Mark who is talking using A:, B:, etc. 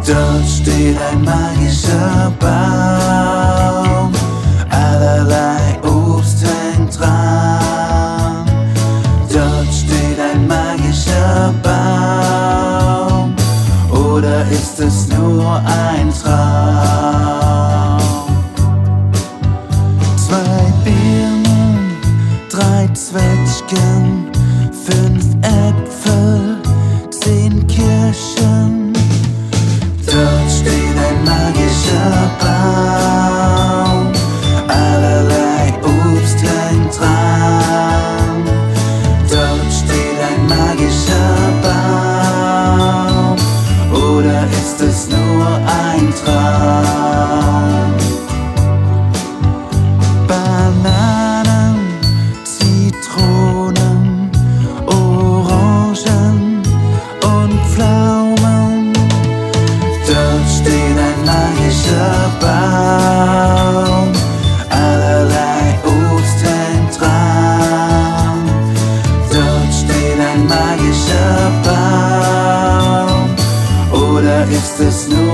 A: Dort steht ein magischer Baum, allerlei Obst hängt dran. Dort steht ein magischer Baum, oder ist es nur ein Traum? 2 Birnen, 3 Zwetschgen, 5 Äpfel, 10 Kirschen. Dort steht ein magischer Baum, allerlei Obst hängt dran. Dort steht ein magischer Baum, oder ist es nur ein Traum? Bananen, Zitronen, Orangen und Pflaumen. Dort steht ein magischer Baum, allerlei Obst hängt dran. Dort steht ein magischer Baum, oder ist es nur